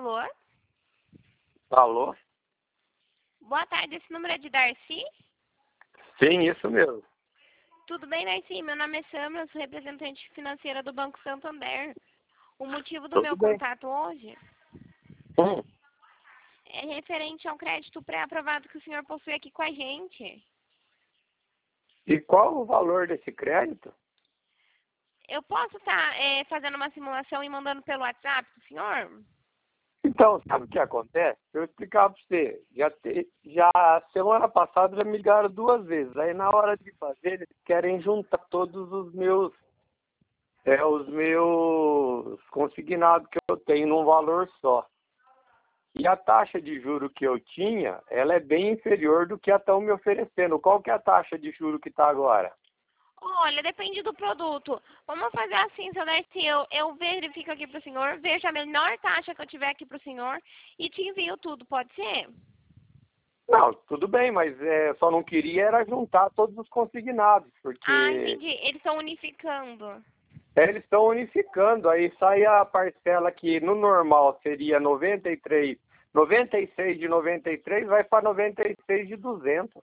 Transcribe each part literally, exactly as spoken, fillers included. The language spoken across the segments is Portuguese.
Alô? Alô? Boa tarde, esse número é de Darcy? Sim, isso mesmo. Tudo bem, Darcy? Meu nome é Samra, eu sou representante financeira do Banco Santander. O motivo do Tudo meu bem. contato hoje Hum. é referente ao crédito pré-aprovado que o senhor possui aqui com a gente. E qual o valor desse crédito? Eu posso estar é, fazendo uma simulação e mandando pelo WhatsApp do senhor? Então, sabe o que acontece? Eu vou explicar para você. Já, te, já semana passada já me ligaram duas vezes. Aí na hora de fazer, eles querem juntar todos os meus, é, os meus consignados que eu tenho num valor só. E a taxa de juro que eu tinha, ela é bem inferior do que estão me oferecendo. Qual que é a taxa de juro que está agora? Olha, depende do produto. Vamos fazer assim, seu Darcy, eu, eu verifico aqui para o senhor, vejo a menor taxa que eu tiver aqui para o senhor e te envio tudo, pode ser? Não, tudo bem, mas é, só não queria era juntar todos os consignados, Ah, porque entendi. Eles estão unificando. é, eles estão unificando, aí sai a parcela que no normal seria noventa e três, noventa e seis de noventa e três, vai para noventa e seis de duzentos.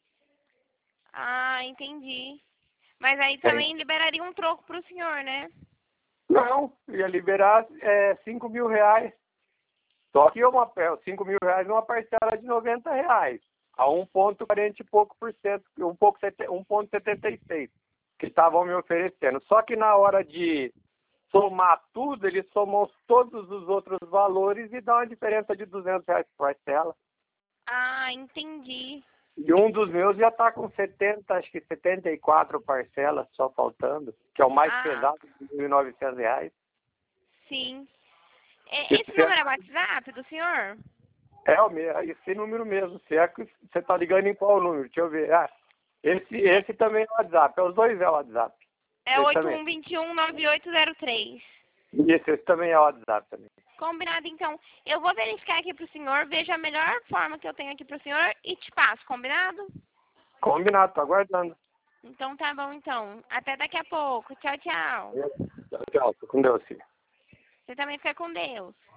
Ah, entendi. Mas aí É. também liberaria um troco para o senhor, né? Não, ia liberar é, cinco mil reais. Só que uma, cinco mil reais numa parcela de noventa reais, a um vírgula quarenta e pouco por cento, um vírgula setenta e seis, que estavam me oferecendo. Só que na hora de somar tudo, eles somam todos os outros valores e dá uma diferença de duzentos reais por parcela. Ah, entendi. E um dos meus já está com setenta, acho que setenta e quatro parcelas só faltando, que é o mais Ah, pesado, de mil e novecentos reais. sim. É, Que esse número é WhatsApp do senhor? É o mesmo, esse número mesmo. Se é que você está ligando em qual número? Deixa eu ver. Ah, esse, esse também é o WhatsApp. É os dois é o WhatsApp. É Esse oito também. um dois um nove oito zero três. Isso, esse também é o WhatsApp também. Combinado, então. Eu vou verificar aqui pro senhor, vejo a melhor forma que eu tenho aqui pro senhor e te passo, combinado? Combinado, tô aguardando. Então tá bom, então. Até daqui a pouco. Tchau, tchau. Tchau, tchau. Tô com Deus, filho. Você também fica com Deus.